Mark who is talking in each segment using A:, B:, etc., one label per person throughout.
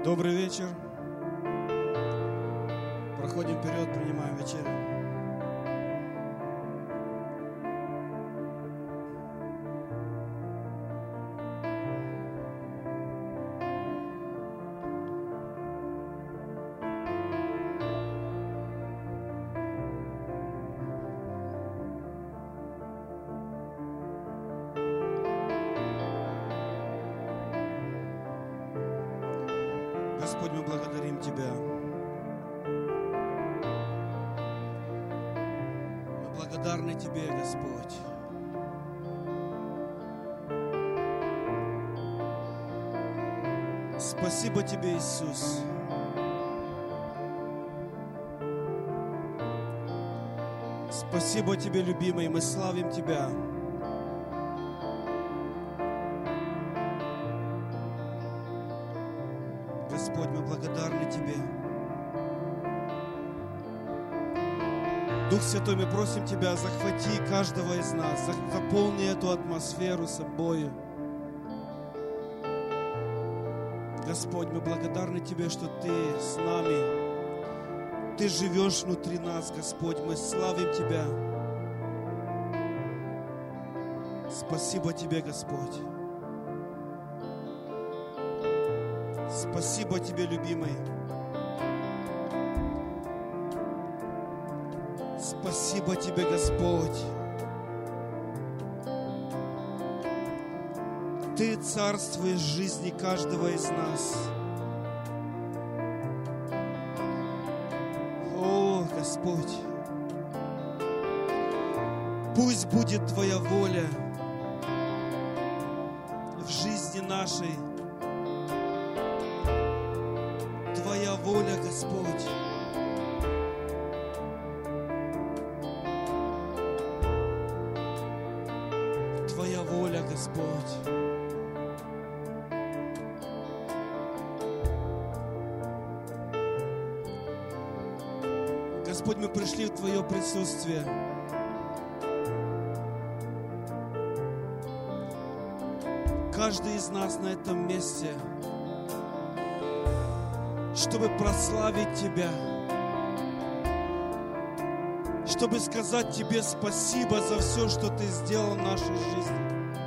A: Добрый вечер. Проходим вперед, принимаем вечерю. Господь, мы благодарим Тебя. Мы благодарны Тебе, Господь. Спасибо Тебе, Иисус. Спасибо Тебе, любимый. Мы славим Тебя. Господь, мы благодарны Тебе. Дух Святой, мы просим Тебя, захвати каждого из нас, заполни эту атмосферу собой. Господь, мы благодарны Тебе, что Ты с нами. Ты живешь внутри нас, Господь. Мы славим Тебя. Спасибо Тебе, Господь. Спасибо Тебе, любимый. Спасибо Тебе, Господь. Ты царствуешь в жизни каждого из нас. О, Господь, пусть будет Твоя воля в жизни нашей. Твоя воля, Господь. Твоя воля, Господь. Господь, мы пришли в Твое присутствие. Каждый из нас на этом месте, чтобы прославить Тебя, чтобы сказать Тебе спасибо за все, что Ты сделал в нашей жизни.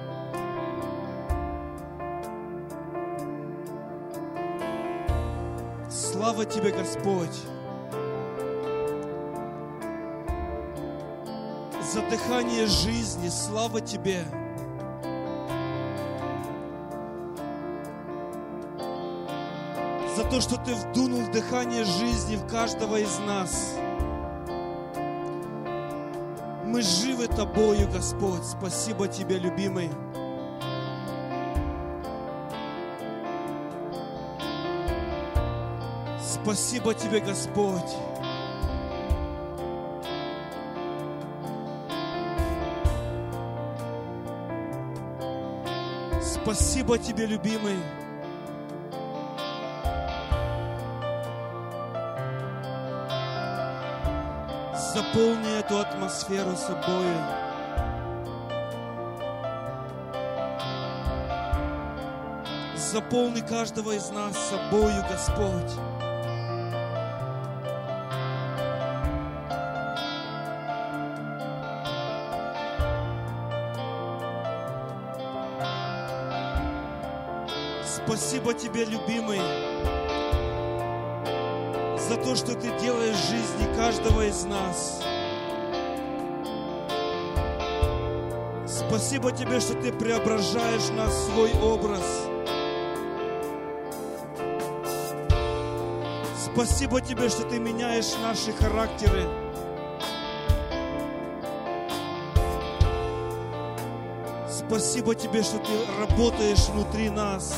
A: Слава Тебе, Господь, за дыхание жизни. Слава Тебе. За то, что Ты вдунул дыхание жизни в каждого из нас. Мы живы Тобою, Господь. Спасибо Тебе, любимый. Спасибо Тебе, Господь. Спасибо Тебе, любимый. Заполни эту атмосферу собою. Заполни каждого из нас собою, Господь. Спасибо Тебе, любимый, за то, что Ты делаешь в жизни каждого из нас. Спасибо Тебе, что Ты преображаешь нас в свой образ. Спасибо Тебе, что Ты меняешь наши характеры. Спасибо Тебе, что Ты работаешь внутри нас.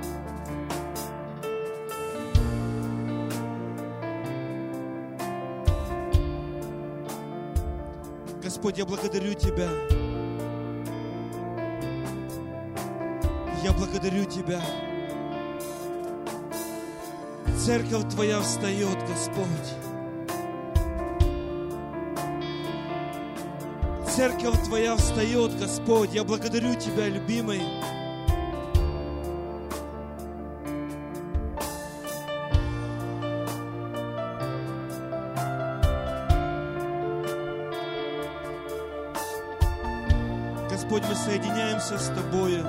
A: Господь, я благодарю Тебя. Я благодарю Тебя. Церковь Твоя встает, Господь. Церковь Твоя встает, Господь. Я благодарю Тебя, любимый. Господь, мы соединяемся с Тобою.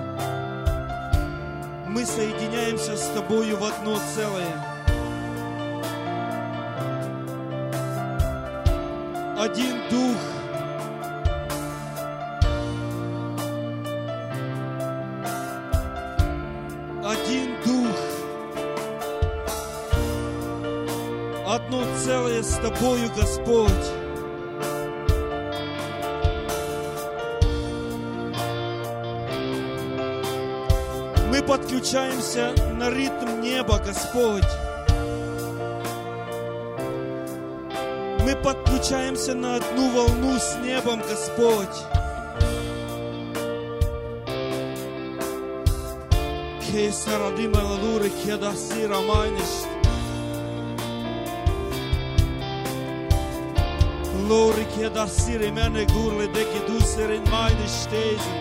A: Мы соединяемся с Тобою в одно целое. Один Дух. Один Дух. Одно целое с Тобою, Господь. Мы подключаемся на ритм неба, Господь. Мы подключаемся на одну волну с небом, Господь. Lori che da sire mene gurle de che du sere in meine stesen.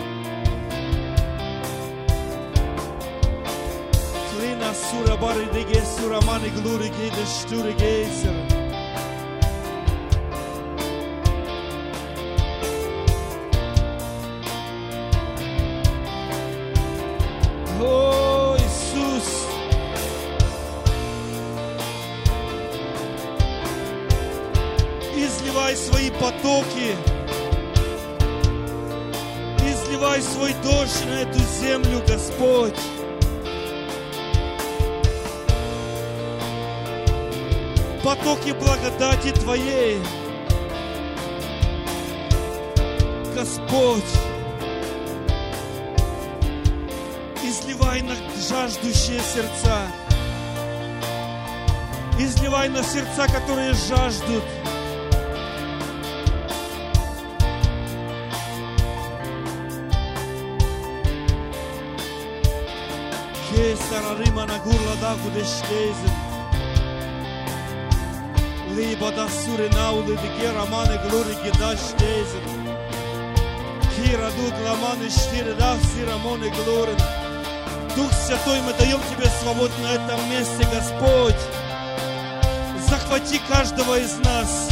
A: Klina sura bari de ge sura mane glori che de sture geser. Oh, Иисус. Изливай свои потоки, изливай свой дождь на эту землю, Господь. Потоки благодати Твоей, Господь. Изливай на жаждущие сердца, изливай на сердца, которые жаждут. Sararima na gurla da kudeshteze Liba da sure naule de gera mane glori ge da shteze Kira dud la mane штире да сира моне глорен. Дух Святой, мы даем Тебе свободу на этом месте, Господь. Захвати каждого из нас.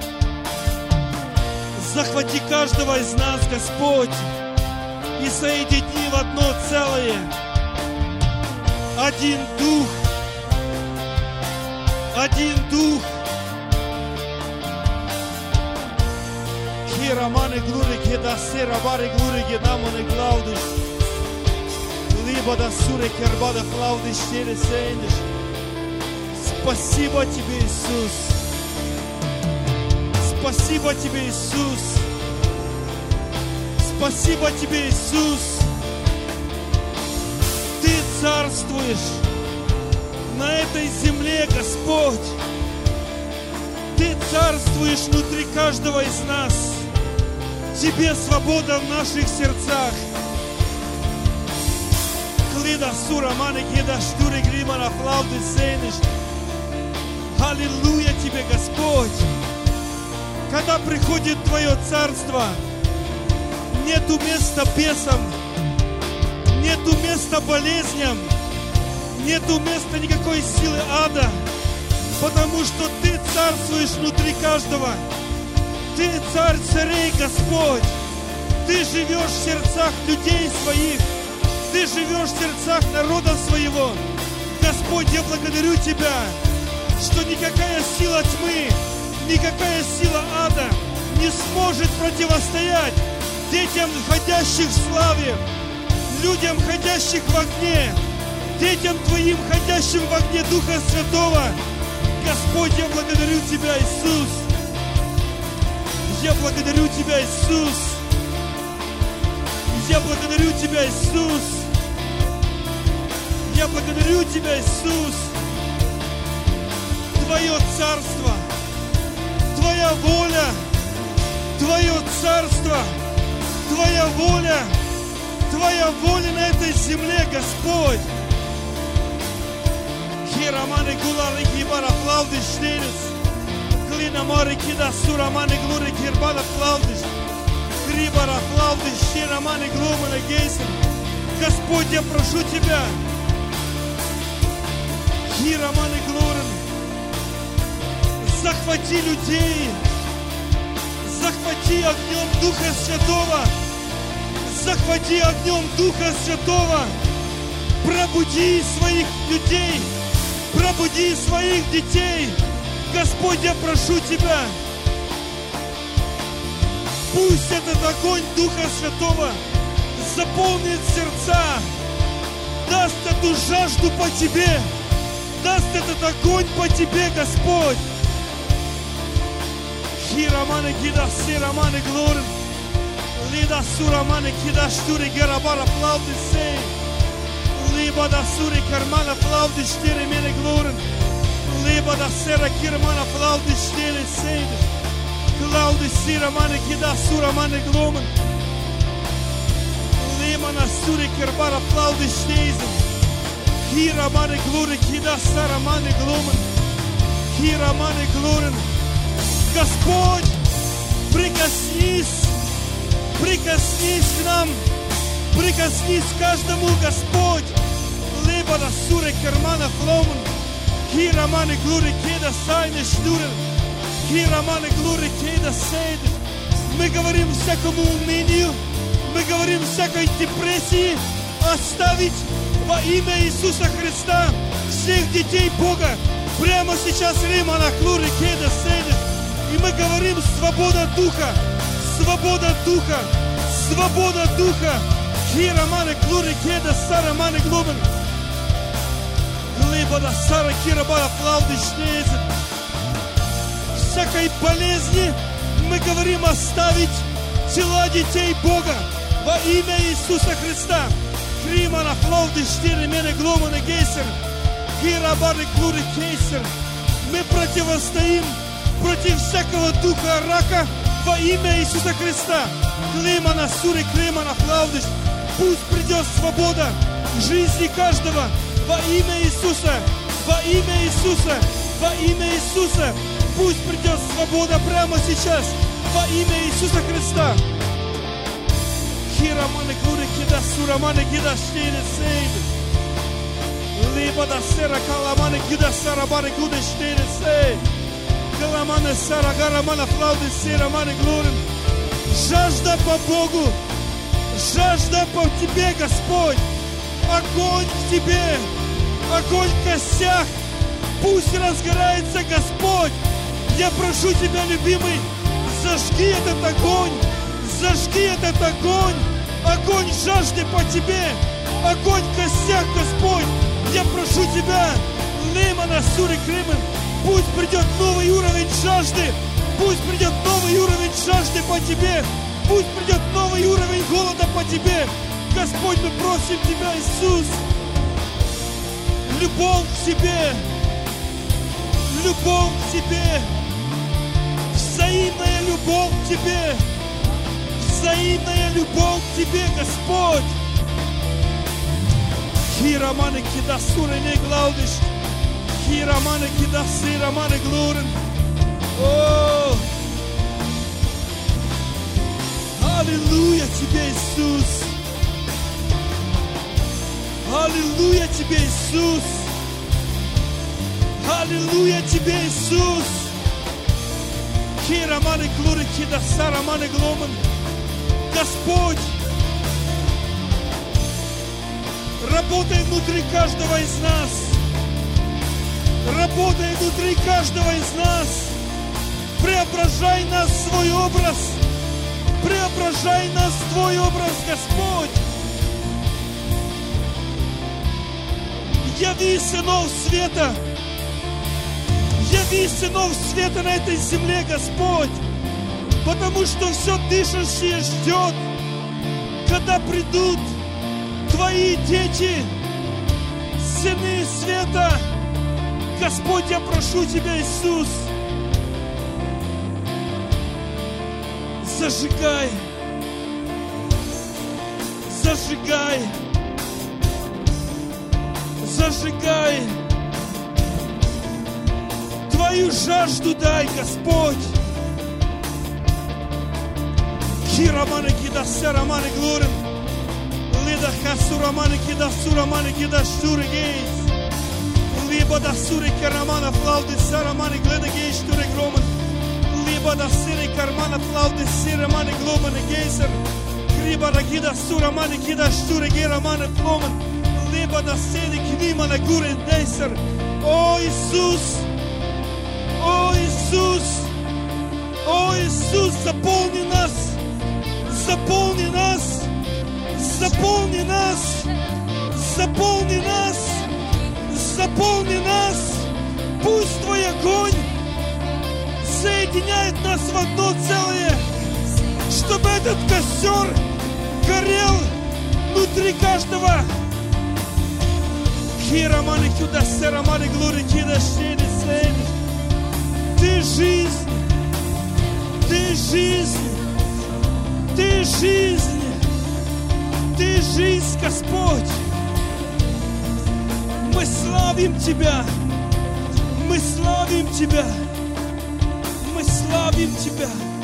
A: Захвати каждого из нас, Господь, и соедини в одно целое. Один Дух, один Дух. Хирамане глури кеда сера бари глури гедамоне глаудиш. Либо да суре кербада флаудиш тере сейниш. Спасибо Тебе, Иисус. Спасибо Тебе, Иисус. Спасибо Тебе, Иисус. Ты царствуешь на этой земле, Господь. Ты царствуешь внутри каждого из нас. Тебе свобода в наших сердцах. Клида сура мане кеда штури грима на флауты сейниш. Аллилуйя Тебе, Господь. Когда приходит Твое царство, нету места бесам, нету места болезням, нету места никакой силы ада, потому что Ты царствуешь внутри каждого. Ты царь царей, Господь. Ты живешь в сердцах людей своих. Ты живешь в сердцах народа своего. Господь, я благодарю Тебя, что никакая сила тьмы, никакая сила ада не сможет противостоять детям, ходящих в славе, людям, ходящих в огне, детям Твоим, ходящим в огне Духа Святого. Господь, я благодарю Тебя, Иисус. Я благодарю Тебя, Иисус. Я благодарю Тебя, Иисус. Я благодарю Тебя, Иисус. Твое царство, Твоя воля, Твое царство, Твоя воля на этой земле, Господь. Хирамане гулары кибара флаудиш штирис. Клина море кида сурамане глури кирбада флаудиш. Крибара флаудиш ширамане глумане гейсен. Господь, я прошу Тебя. Хирамане глурен. Захвати людей. Захвати огнем Духа Святого. захвати огнем Духа Святого, пробуди своих людей, пробуди своих детей. Господь, я прошу Тебя, пусть этот огонь Духа Святого заполнит сердца, даст эту жажду по Тебе, даст этот огонь по Тебе, Господь. Хираманы кидаси раманы глорен, лида сураманы кидашtuри герабара плавды сей, либо да сури кармана плавды штири мене глорен, либо да сера кирмана плавды штири сей, клауды сираманы кидасураманы гломен, лима на сури карбара плавды штейзен, хираманы глоры кидасараманы гломен, хираманы глорен. Господь, прикоснись к нам, прикоснись к каждому, Господь. Либо на суре кармана фломен, хираманы глури кеда сайны штурен, хираманы глури кеда сейден. Мы говорим всякому унынию, мы говорим всякой депрессии оставить во имя Иисуса Христа всех детей Бога. Прямо сейчас римана глури кеда сейден. И мы говорим свобода духа, свобода духа, свобода духа. Хираманы глури кеда сараманы глумен. Глыбада сара кирабара плавды штейзен. Всякой болезни мы говорим оставить тела детей Бога во имя Иисуса Христа. Хримана плавды штири мене глуманы гейсер. Хирабары глури кейсер. Мы противостоим против всякого духа рака во имя Иисуса Христа. Клима на суре, клима на плавдыш. Пусть придет свобода в жизни каждого во имя Иисуса, во имя Иисуса, во имя Иисуса. Пусть придет свобода прямо сейчас во имя Иисуса Христа. Хираманы кури кида сураманы кида штейны сейд. Либо да сера каламаны кида сарабаны куда штейны сейд. Галаманы сара гарамана флауды сираманы глорен. Жажда по Богу, жажда по Тебе, Господь. Огонь к Тебе, огонь в костях. Пусть разгорается, Господь. Я прошу Тебя, любимый, зажги этот огонь, зажги этот огонь. Огонь жажды по Тебе, огонь в костях, Господь. Я прошу Тебя, лимана сури кримен. Пусть придет новый уровень жажды. Пусть придет новый уровень жажды по Тебе. Пусть придет новый уровень голода по Тебе. Господь, мы просим Тебя, Иисус. Любовь к Тебе. Любовь к Тебе. Взаимная любовь к Тебе. Взаимная любовь к Тебе, Господь. Хираманы кидасуры не глаудиш. Хираманы кидасы, раманы глорен. О! Аллилуйя Тебе, Иисус! Аллилуйя Тебе, Иисус! Аллилуйя Тебе, Иисус! Хираманы глоры кидаса, раманы гломен. Господь, работай внутри каждого из нас. Работай внутри каждого из нас. Преображай нас в свой образ. Преображай нас в Твой образ, Господь. Яви сынов света. Яви сынов света на этой земле, Господь. Потому что все дышащее ждет, когда придут Твои дети, сыны света. Господь, я прошу Тебя, Иисус, зажигай, зажигай, зажигай. Твою жажду дай, Господь. Хираманы кидаса раманы глорен. Лида хасураманы кидасураманы кидашуры гейс. Либо да сури кармана флауды сараманы гледа гейс туры громен. Либо да сири кармана флауды сираманы гломаны гейсер. Криба ракида сура мани кида штуре гера мани фломен. Леба да сели книма на гуре дейсер. О Иисус! О Иисус! О Иисус, заполни нас! Заполни нас! Заполни нас! Заполни нас! Заполни нас! Пусть Твой огонь соединяет нас в одно целое, чтобы этот костер горел внутри каждого. Ты жизнь! Ты жизнь! Ты жизнь! Ты жизнь, Господь! Мы славим Тебя! Мы славим Тебя! Мы славим Тебя!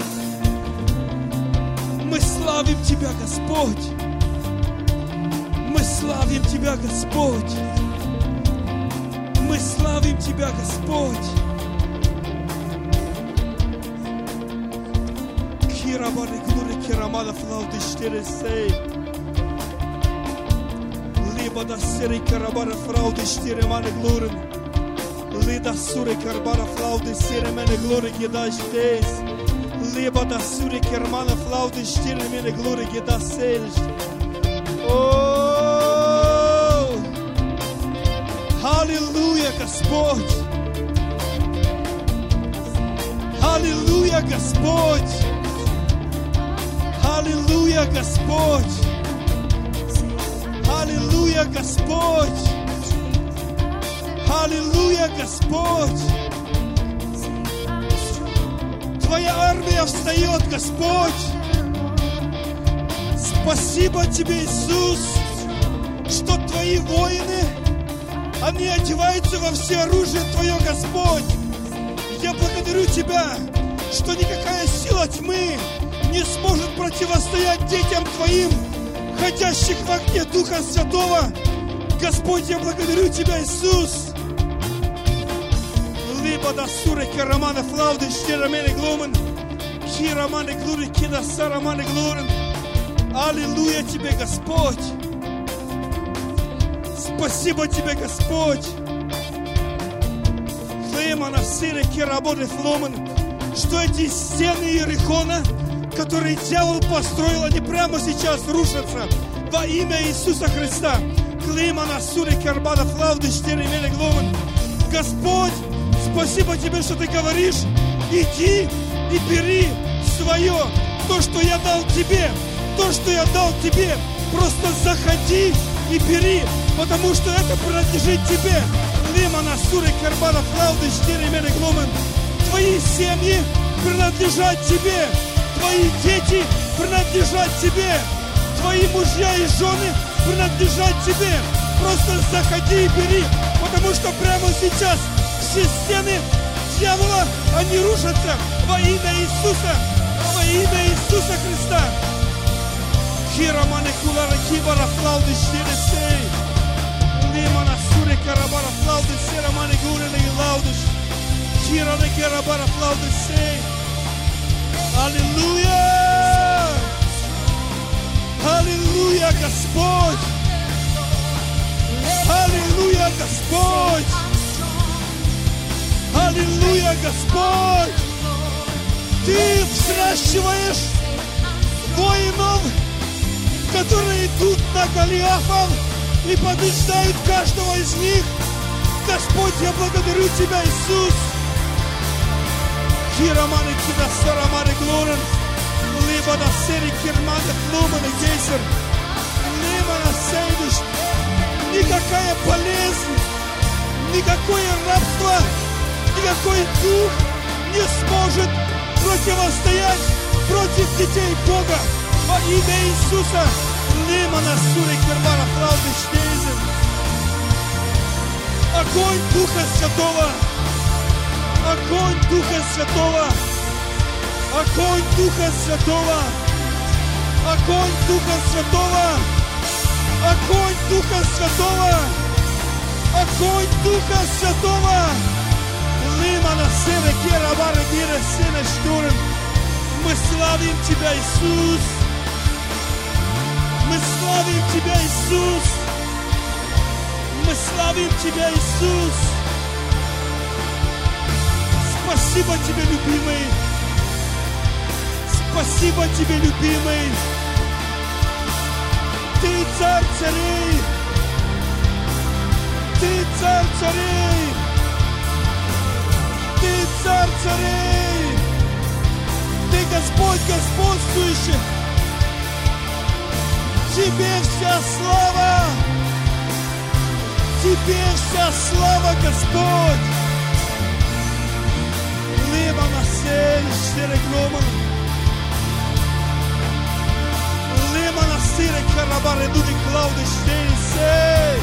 A: Мы славим Тебя, Господь! Мы славим Тебя, Господь! Мы славим Тебя, Господь! Кирабары глури кирамада флауты штиресей. Либо да сери карабара флауты штиреманы глурин. Лида сури карбара флауты сиремене глури гида штейс. Либо да сури кармана флауты штиремене глури гида сейлш. О! Аллилуйя, Господь! Аллилуйя, Господь! Аллилуйя, Господь! Аллилуйя, Господь! Аллилуйя, Господь! Твоя армия встает, Господь! Спасибо Тебе, Иисус, что Твои воины, они одеваются во все оружие Твое, Господь! Я благодарю Тебя, что никакая сила тьмы не сможет противостоять детям Твоим, ходящих в огне Духа Святого. Господь, я благодарю Тебя, Иисус. Либо да суре керамана флауды штирамene глумен, хирамане глури кида сарамане глурен. Аллилуйя Тебе, Господь. Спасибо Тебе, Господь. Хлемана сире керабоды фломен, что эти стены Иерихона, которые дьявол построил, они прямо сейчас рушатся во имя Иисуса Христа. Господь, спасибо Тебе, что Ты говоришь, иди и бери свое, то, что я дал Тебе, то, что я дал Тебе, просто заходи и бери, потому что это принадлежит Тебе. Твои семьи принадлежат Тебе. Твои дети принадлежат Тебе. Твои мужья и жены принадлежат Тебе. Просто заходи и бери, потому что прямо сейчас все стены дьявола, они рушатся во имя Иисуса, во имя Иисуса Христа. Хирамане кулара кибара флауды штиресей. Лимана суре карабара флауды серамане гурене и лаудыш. Хиране карабара флауды сей. Аллилуйя! Аллилуйя, Господь! Аллилуйя, Господь! Аллилуйя, Господь! Ты взращиваешь воинов, которые идут на Голиафов и побеждают каждого из них. Господь, я благодарю Тебя, Иисус! Хирамане кида сарамане глорен, либо на сери кирмане флумане гейсер, либо на сейдуш. Никакая болезнь, никакое рабство, никакой дух не сможет противостоять против детей Бога. Во имя Иисуса, либо на суре кирмана флауды штейзен. Огонь Духа Святого! Огонь Духа Святого! Огонь Духа Святого! Огонь Духа Святого! Огонь Духа Святого! Огонь Духа Святого! Лимана сене керабара мира сене штурм. Мы славим Тебя, Иисус! Мы славим Тебя, Иисус. Мы славим Тебя, Иисус. Спасибо Тебе, любимый. Спасибо Тебе, любимый. Ты царь царей. Ты царь царей. Ты царь царей. Ты Господь господствующий. Тебе вся слава. Тебе вся слава, Господь. Либа на сель, шерегнома. Либа на сире, карабары, дуди, клауды, штейн, сей.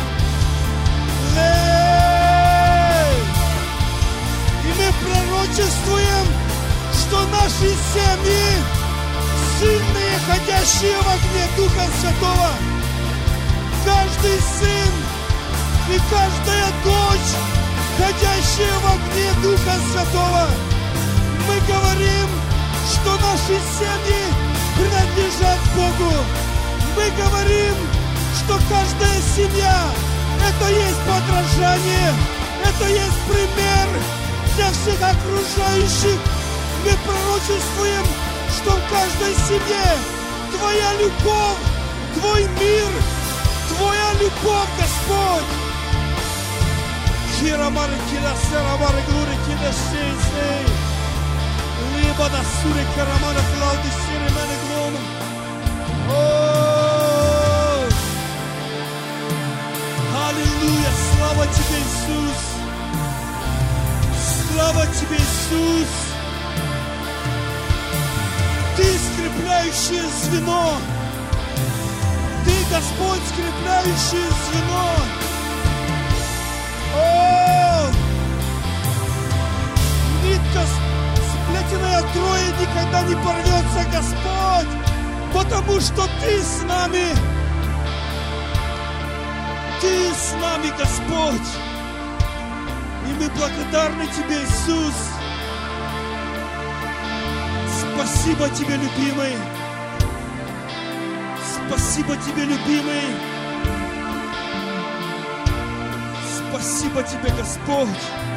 A: Лей. И мы пророчествуем, что наши семьи сильные, ходящие в огне Духа Святого. Каждый сын и каждая дочь, ходящая в огне Духа Святого. Мы говорим, что наши семьи принадлежат Богу. Мы говорим, что каждая семья – это есть подражание, это есть пример для всех окружающих. Мы пророчествуем, что в каждой семье Твоя любовь, Твой мир, Твоя любовь, Господь. Хирамары, кирасерамары, глури, кидашейсей. Либо на суре, карамана, клауды, сиремены, глома. О! Аллилуйя! Слава Тебе, Иисус! Слава Тебе, Иисус! Ты скрепляющее звено. Ты, Господь, скрепляющее звено. О! Нитка, сплетенная трое, никогда не порвется, Господь, потому что Ты с нами. Ты с нами, Господь. И мы благодарны Тебе, Иисус. Спасибо Тебе, любимый. Спасибо Тебе, любимый. Спасибо Тебе, Господь.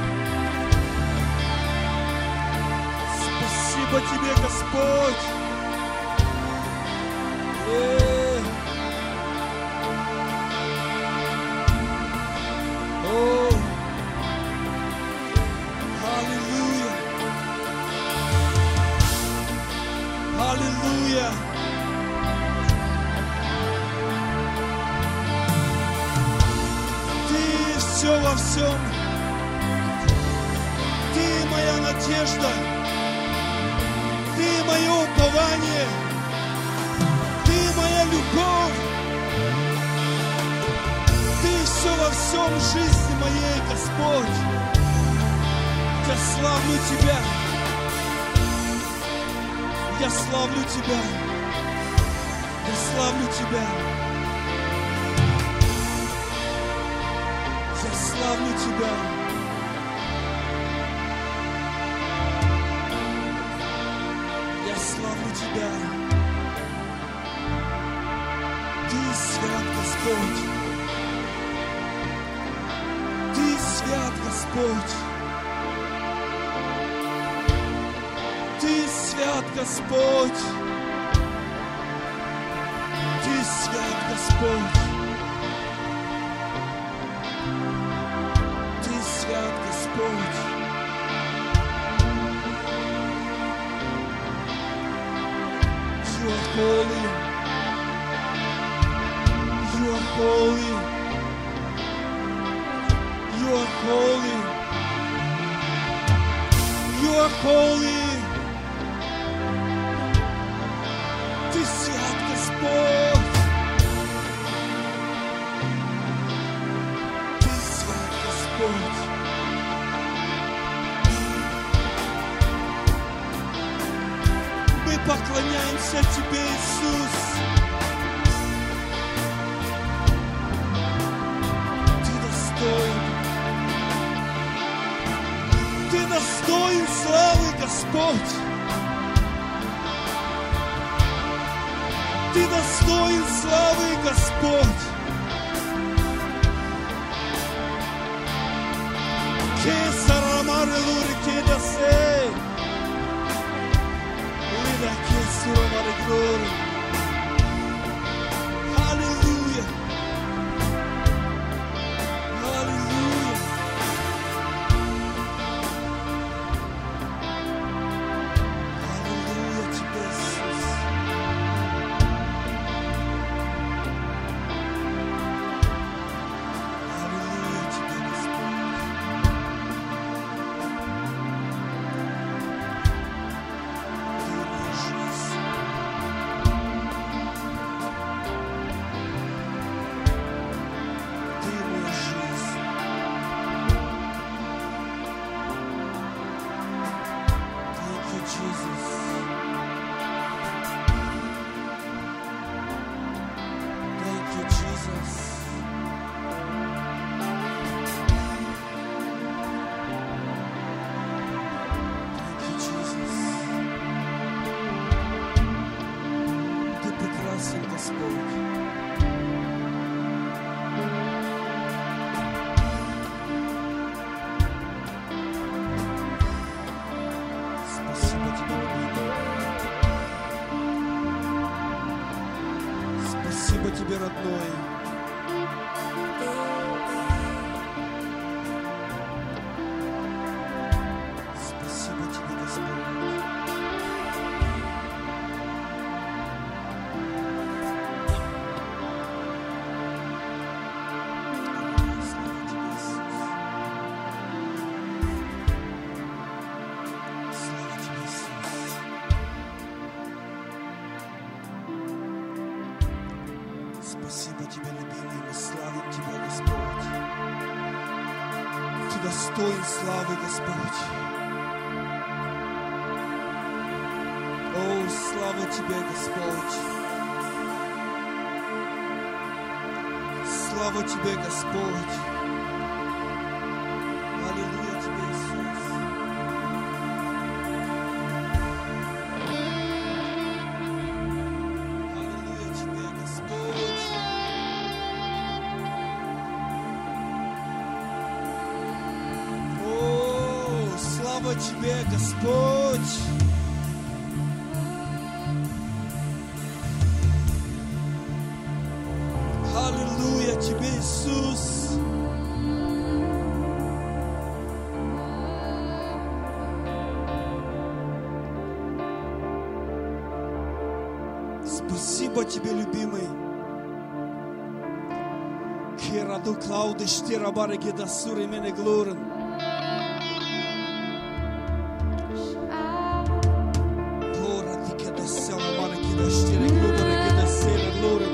A: Спасибо Тебе, Господь. О, аллилуйя. Аллилуйя. Ты все во всем. Ты моя надежда. Ты мое упование. Ты моя любовь. Ты все во всем жизни моей, Господь. Я славлю Тебя. Я славлю Тебя. Я славлю Тебя. Я славлю Тебя. Я славлю Тебя. Ты свят, Господь. Ты свят, Господь. Ты свят, Господь. Ты свят, Господь. Ты свят, Господь. You are holy. You are holy. You are holy. You are holy. Ты свят, Господь. Ты свят, Господь. Мы поклоняемся Тебе, Иисус. Ты достоин. Ты достоин славы, Господь. Ты достоин славы, Господь. Аллилуйя. Аллилуйя. Аллилуйя Тебе, Иисус. Аллилуйя Тебе, Господь. Ты моя жизнь. Ты моя жизнь. Thank you, Jesus. Thank you, Jesus. Thank you, Jesus. Ты прекрасен, Господь. Спасибо Тебе, любимый. Спасибо Тебе, родной. Спасибо Тебе, Господь. Слава Тебе, Иисус. Слава Тебе, Иисус. Спасибо Тебе, любимый, мы славим Тебя, Господь. Ты достоин славы, Господь. О, слава Тебе, Господь. Слава Тебе, Господь. Аллилуйя Тебе, Иисус. Аллилуйя Тебе, Господь. О, слава Тебе, Господь. Аллилуйя Тебе, Иисус. Спасибо Тебе, любимый. Кираду Клауды Штирабары Гедасуры Мене Глорен. Гора Дикедасяла Мара Гедаштире Глубары Гедасера Глорен.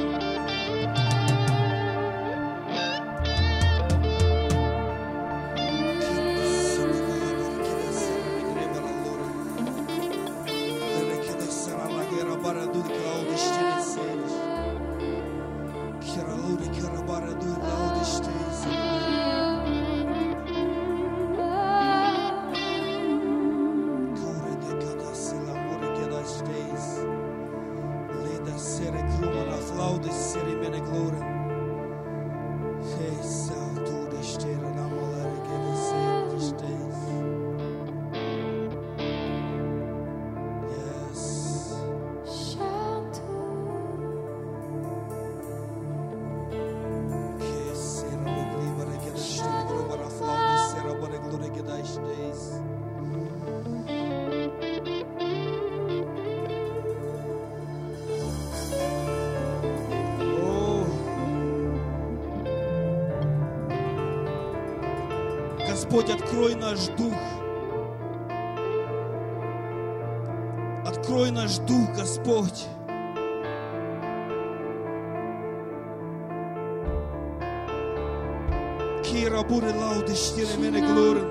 A: Господь, открой наш дух. Открой наш дух, Господь. Кира буре лауды штире мене глорен.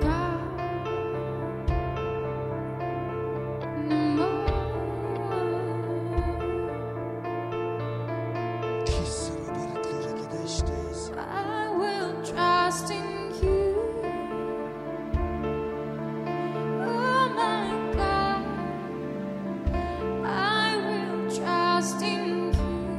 B: Trust in you.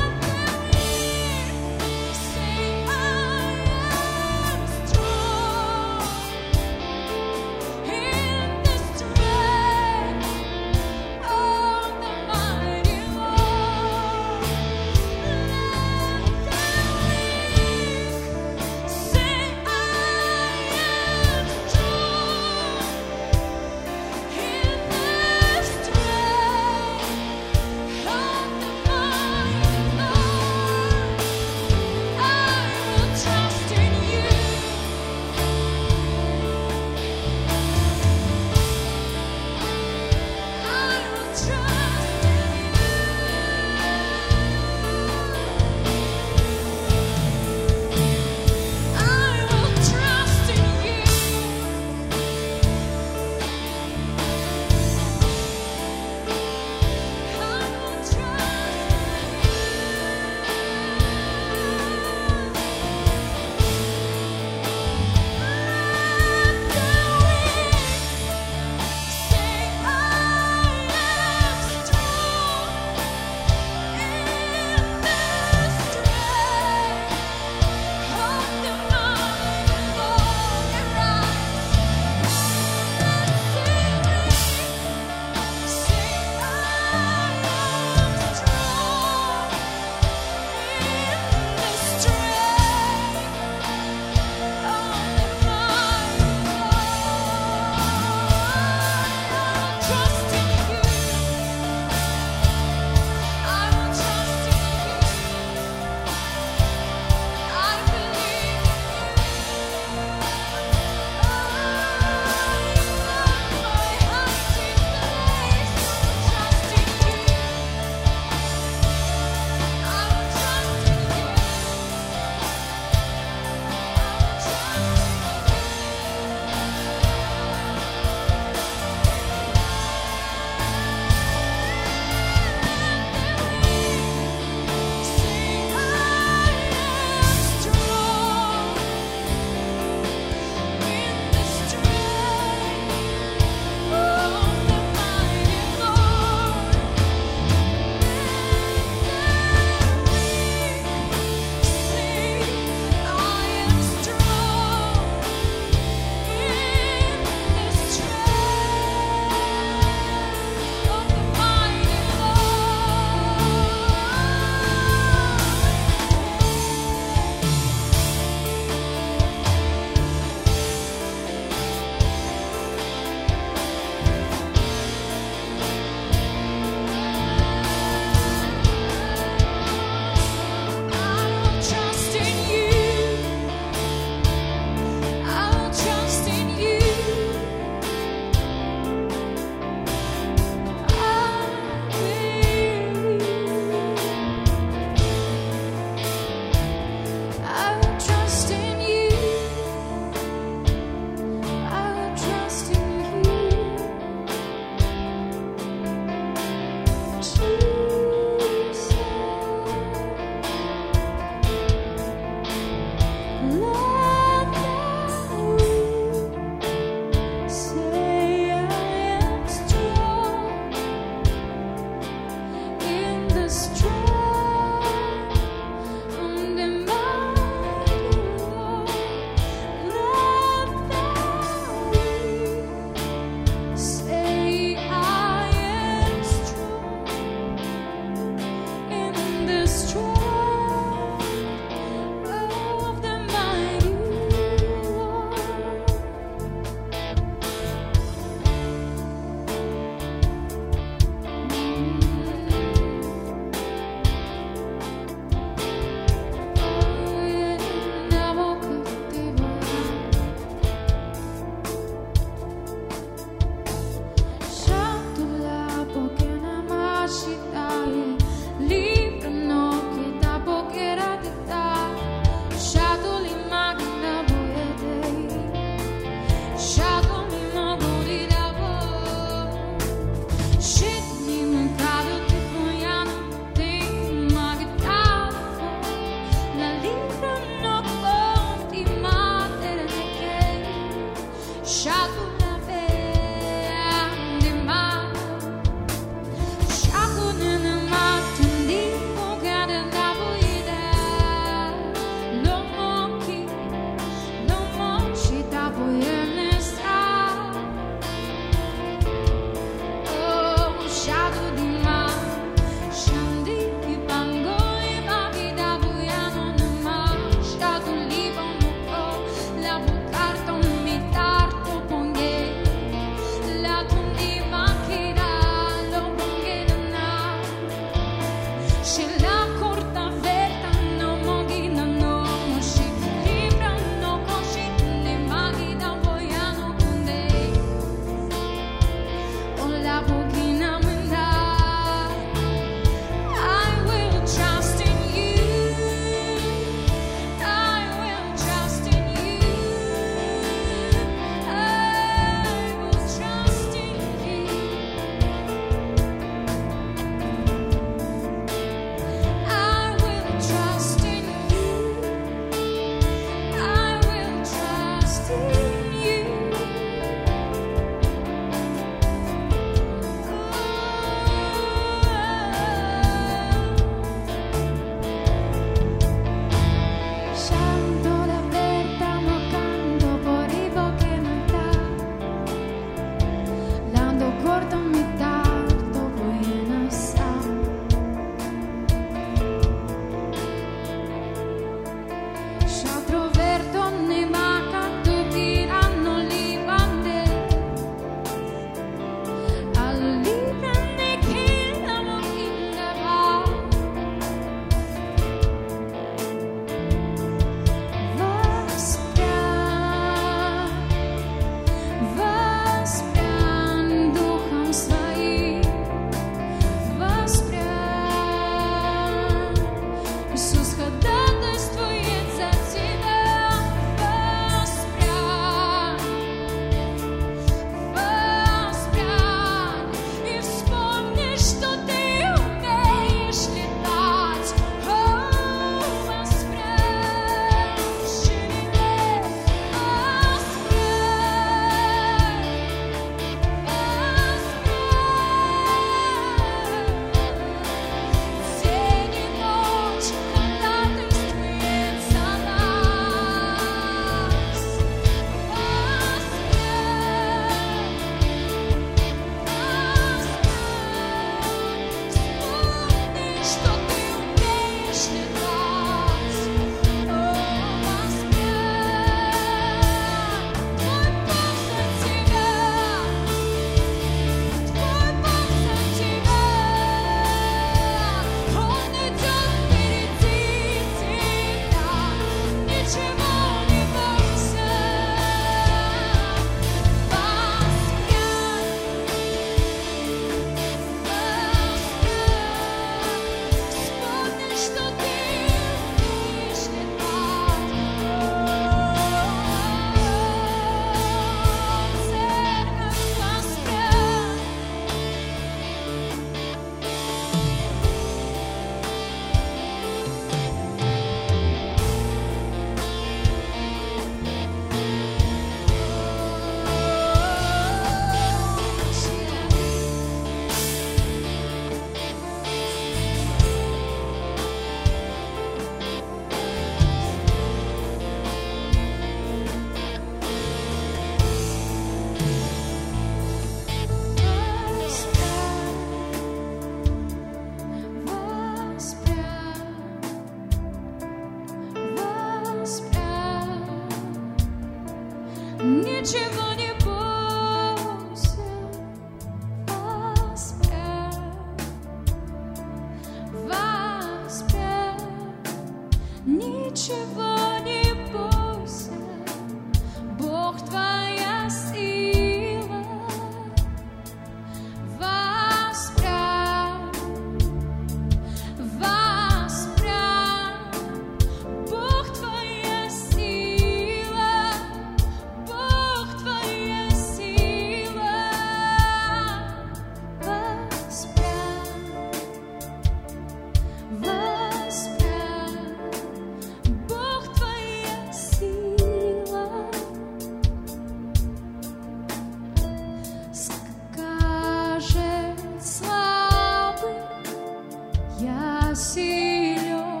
B: силен,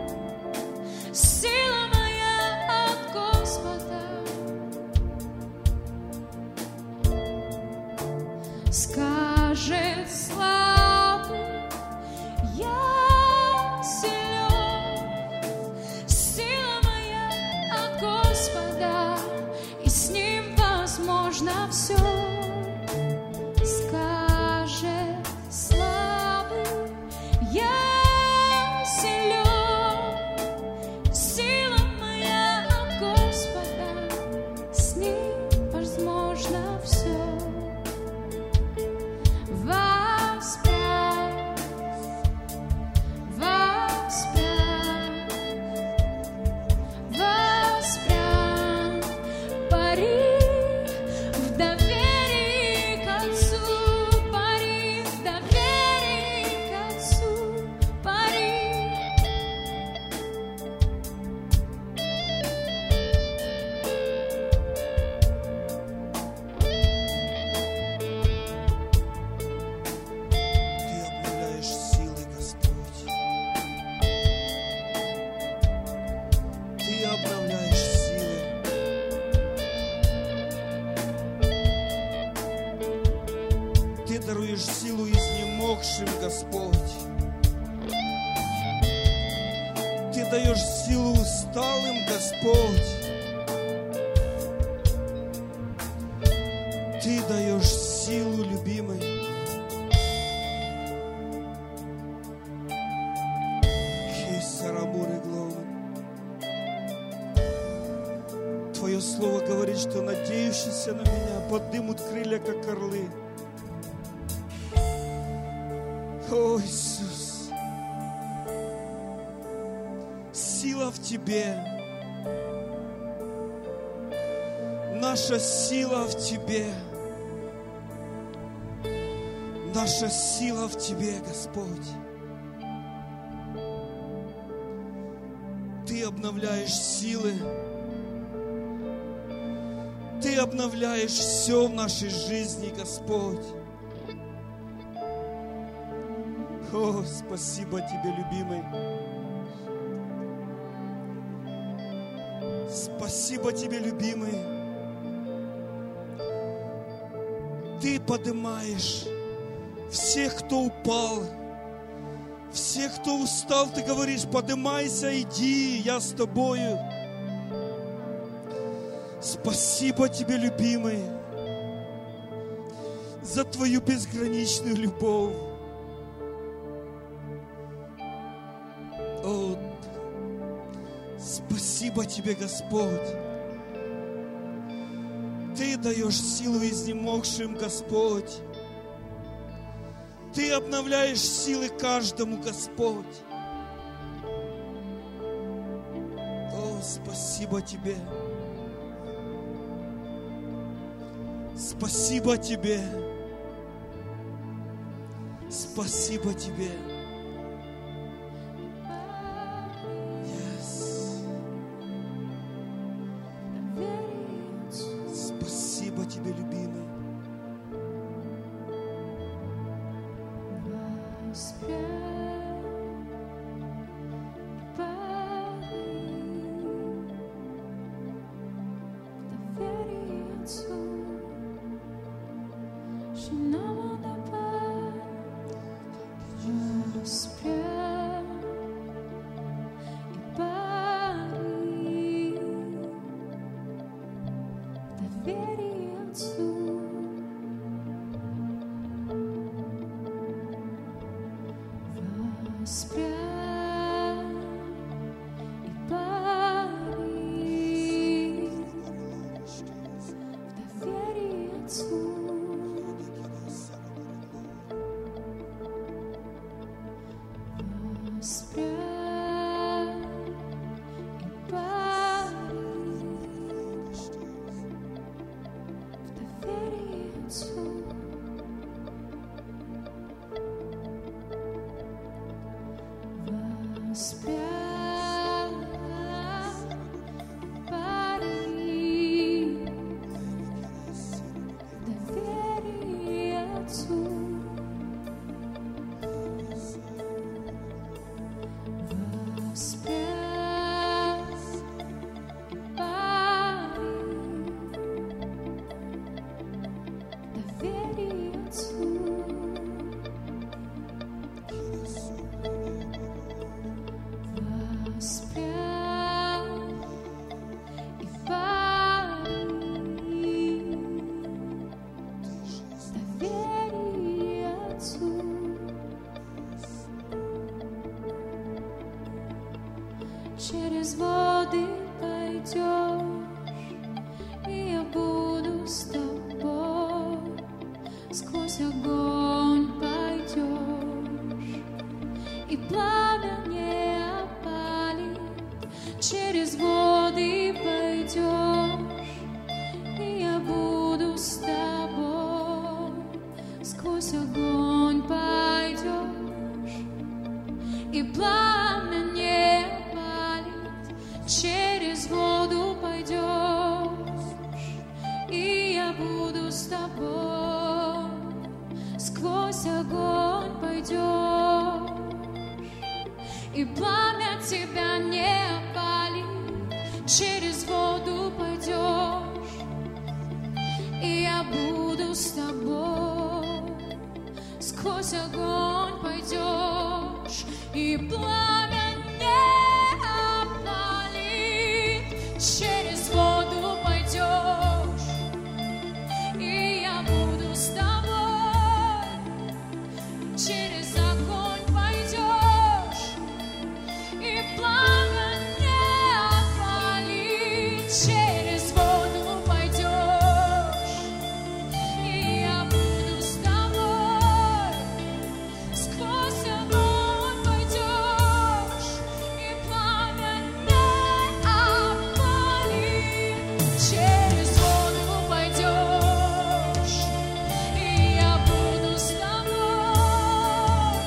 B: сила моя от Господа. Скажет слабый, я силен, сила моя от Господа, и с Ним возможно все. Скажет слабый, я силен, сила моя от Господа, с Ним возможно все.
A: Силу изнемогшим, Господь. Ты даешь силу усталым, Господь. Ты даешь силу, любимый. Твое слово говорит, что надеющиеся на меня поднимут крылья, как орлы. О, Иисус, сила в Тебе, наша сила в Тебе, наша сила в Тебе, Господь. Ты обновляешь силы, Ты обновляешь все в нашей жизни, Господь. О, спасибо Тебе, любимый. Спасибо Тебе, любимый. Ты поднимаешь всех, кто упал, всех, кто устал. Ты говоришь: поднимайся, иди, я с тобою. Спасибо Тебе, любимый, за Твою безграничную любовь. О, спасибо Тебе, Господь. Ты даешь силу изнемогшим, Господь. Ты обновляешь силы каждому, Господь. О, спасибо Тебе. Спасибо Тебе. Спасибо Тебе. Спасибо Тебе, любимый.
B: через воды пойдешь, и я буду с тобой, сквозь огонь пойдешь, и пламя не опалит. Через воды пойдешь, и я буду с тобой, сквозь огонь пойдешь, и пламя не опалит. Через воду пойдешь, и я буду с тобой, сквозь огонь пойдешь, и пламя тебя не опалит. Через воду пойдешь, и я буду с тобой, сквозь огонь пойдешь, и пламя не опалит. Через воду пойдешь, и я буду с тобой, через огонь пойдешь, и пламя не опалит. Через воду пойдешь, и я буду с тобой, сквозь огонь пойдешь, и пламя не опалит. Через воду пойдешь, и я буду с тобой,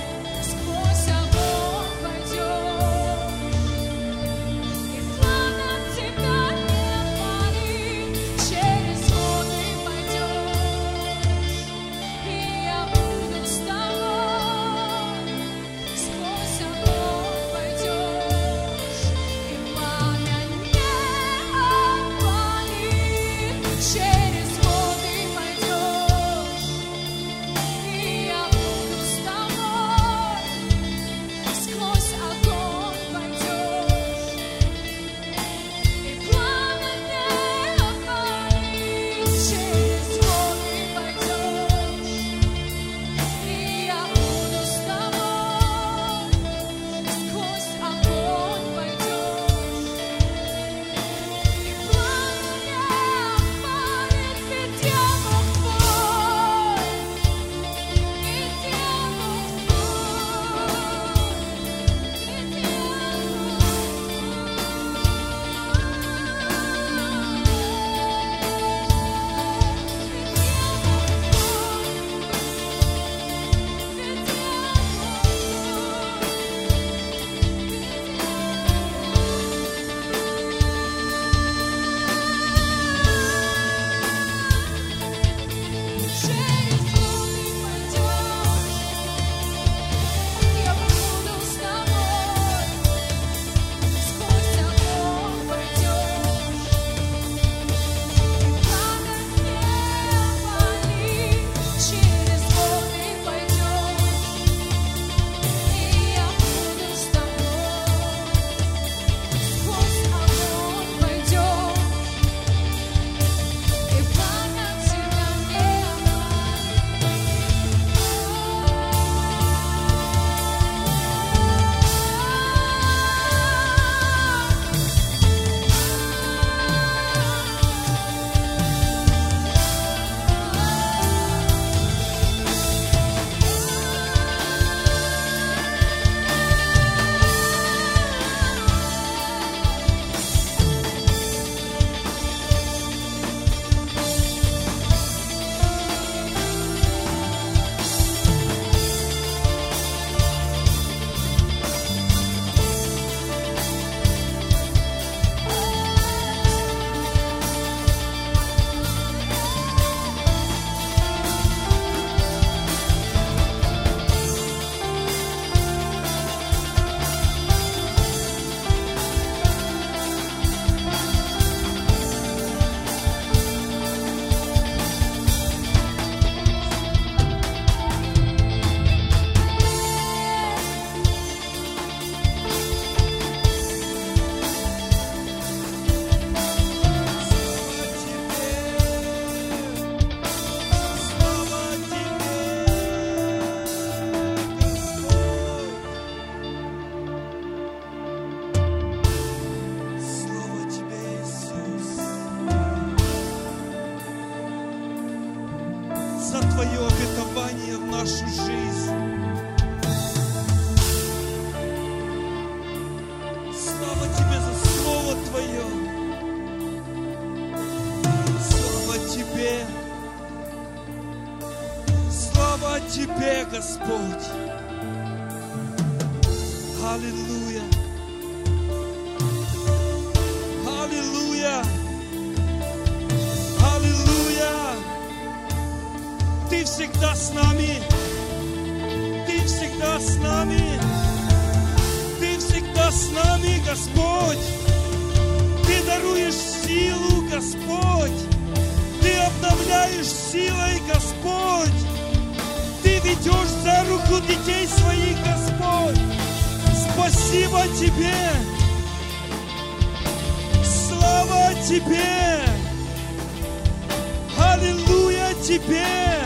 A: Господь. Аллилуйя. Аллилуйя. Аллилуйя. Ты всегда с нами. Ты всегда с нами. Ты всегда с нами, Господь. Ты даруешь силу, Господь. Ты обновляешь силой, Господь. Ты ведешь за руку детей своих, Господь. Спасибо Тебе. Слава Тебе. Аллилуйя Тебе.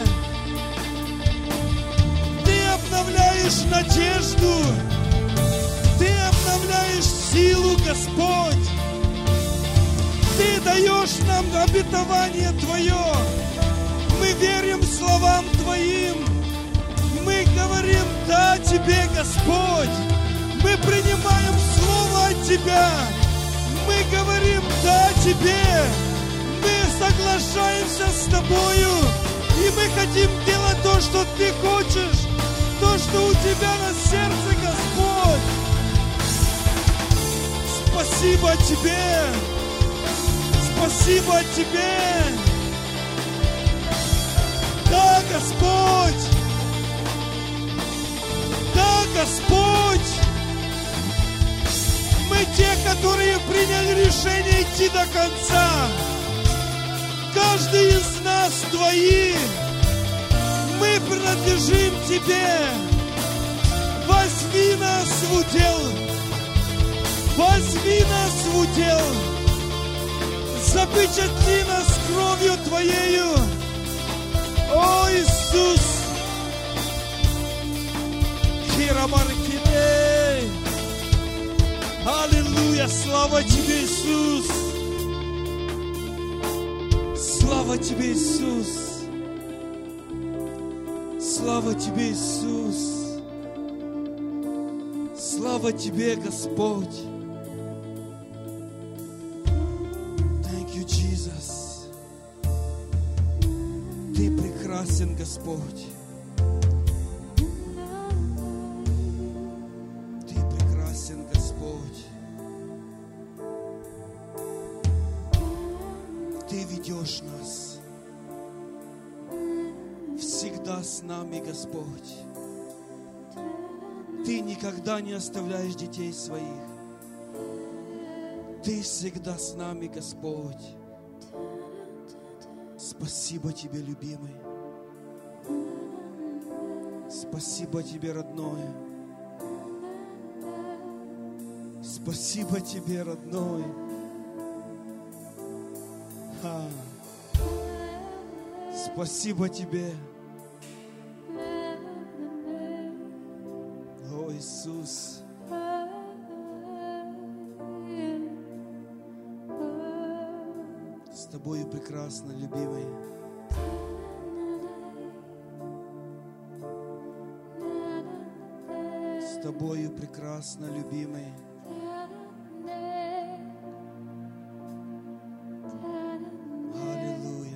A: Ты обновляешь надежду. Ты обновляешь силу, Господь. Ты даешь нам обетование Твое. Мы верим словам Твоим. Мы говорим «Да» Тебе, Господь. Мы принимаем Слово от Тебя. Мы говорим «Да» Тебе. Мы соглашаемся с Тобою. И мы хотим делать то, что Ты хочешь. То, что у Тебя на сердце, Господь. Спасибо Тебе. Спасибо Тебе. Да, Господь. Да, Господь. Мы те, которые приняли решение идти до конца. Каждый из нас Твои. Мы принадлежим Тебе. Возьми нас в удел. Возьми нас в удел. Запечатли нас кровью Твоею. О, Иисус! Хирамаркине! Аллилуйя! Слава Тебе, Иисус! Слава Тебе, Иисус! Слава Тебе, Иисус! Слава Тебе, Господь! Ты прекрасен, Господь. Ты прекрасен, Господь. Ты ведешь нас. Всегда с нами, Господь. Ты никогда не оставляешь детей своих. Ты всегда с нами, Господь. Спасибо Тебе, любимый. Спасибо Тебе, родной. Спасибо Тебе, родной. Спасибо Тебе. О, Иисус. С Тобою прекрасно, любимый. С Тобою прекрасно, любимый. Аллилуйя.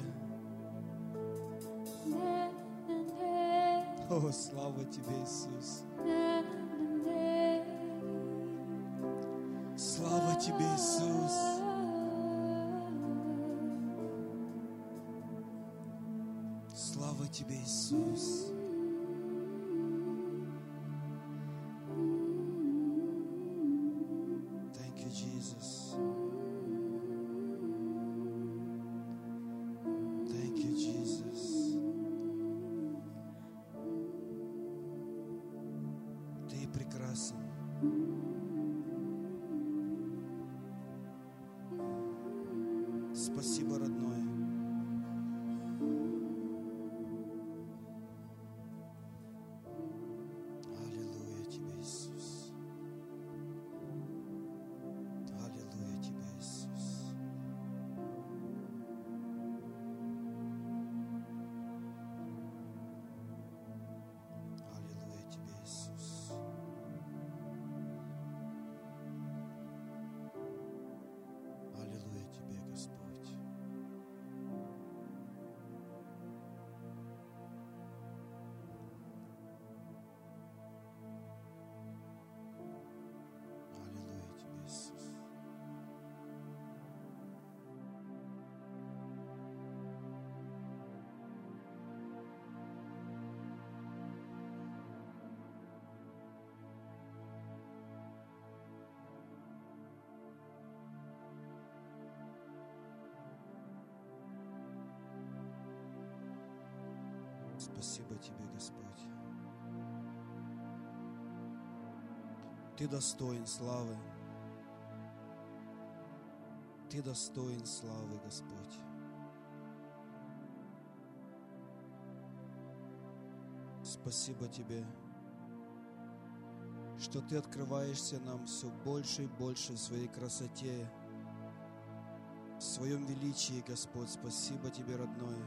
A: О, слава Тебе, Иисус. Слава Тебе, Иисус. Слава Тебе, Иисус. Thank you, Jesus. Thank you, Jesus. Ты прекрасен. Спасибо, родной. Аллилуйя Тебе, Иисус. Аллилуйя Тебе, Иисус. Аллилуйя Тебе, Иисус. Аллилуйя Тебе, Господь.
C: Спасибо Тебе, Господь. Ты достоин славы. Ты достоин славы, Господь. Спасибо Тебе, что Ты открываешься нам все больше и больше в своей красоте, в своем величии, Господь. Спасибо Тебе, родной.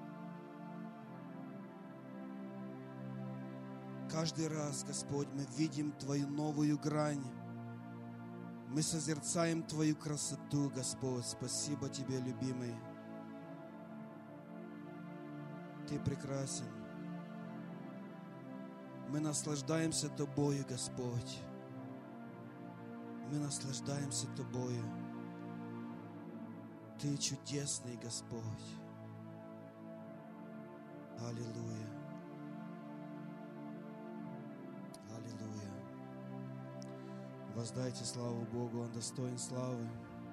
C: Каждый раз, Господь, мы видим Твою новую грань. Мы созерцаем Твою красоту, Господь. Спасибо Тебе, любимый. Ты прекрасен. Мы наслаждаемся Тобою, Господь. Мы наслаждаемся Тобою. Ты чудесный, Господь. Аллилуйя. Аллилуйя. Воздайте славу Богу, Он достоин славы.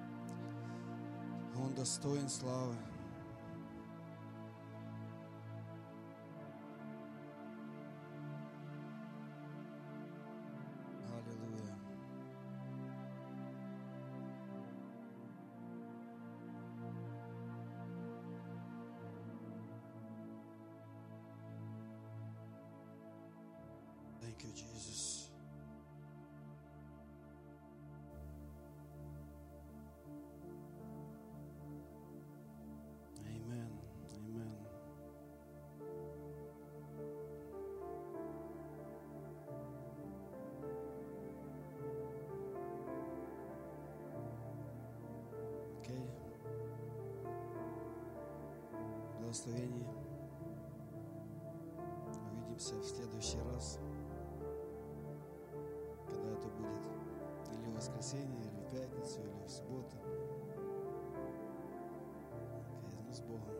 C: Он достоин славы. Аллилуйя. Thank you, Jesus. Amen. Amen. Окей. Благословение. Увидимся в следующий раз, когда это будет или в воскресенье, или в пятницу, или в субботу. Окей, ну с Богом.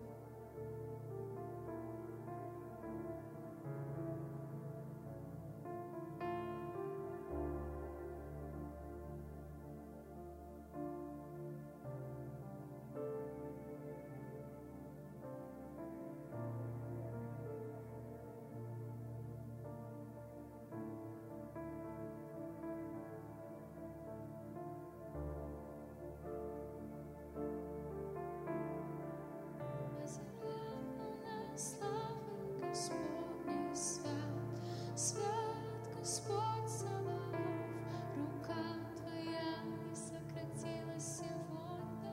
B: Земля полна славы Господней, свят, свят Господь Саваоф. Рука Твоя не сократилась сегодня.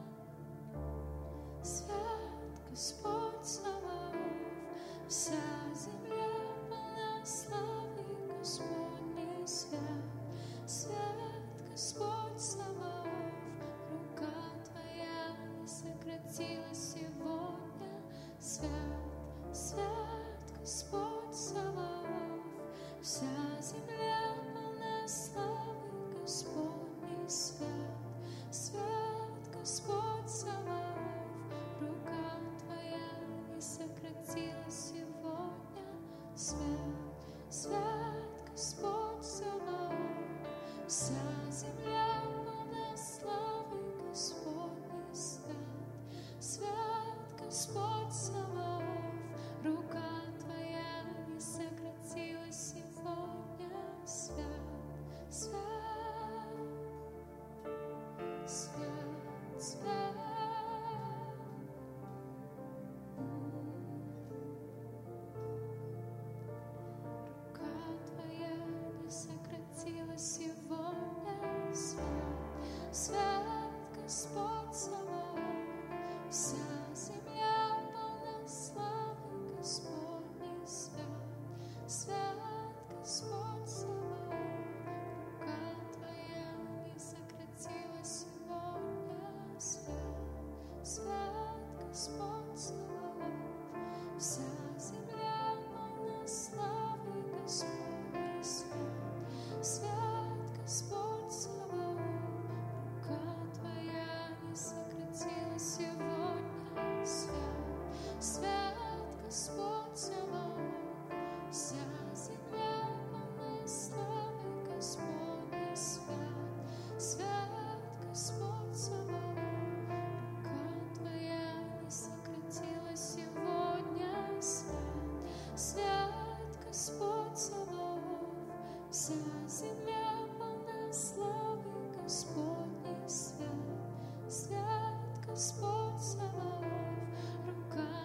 B: Свят Господь Саваоф. Вся земля полна славы Господней, свят, свят Господь Саваоф. Рука Твоя не сократилась сегодня. Свят, свят Господь Саваоф. Вся земля полна славы Господней, свят, свят Господь Саваоф. Рука Твоя не сократилась сегодня. Свят, свят Господь Саваоф. Вся земля полна славы Господней, свят, свят Господь Саваоф. Рука Твоя не сократилась сегодня. Свят, свят, свят, свят. Рука Твоя не сократилась сегодня. Свят, свят Господь Саваоф. Вся земля полна славы Господней, свят, свят Господь Саваоф. Рука Твоя не сократилась сегодня. Свят, свят Господь Саваоф. Вся земля полна славы Господней, свят, свят Господь Саваоф. Рука Твоя не сократилась сегодня. Свят, свят Господь Саваоф. Вся земля полна славы Вся земля полна славы Господней, свят, свят Господь Саваоф, рука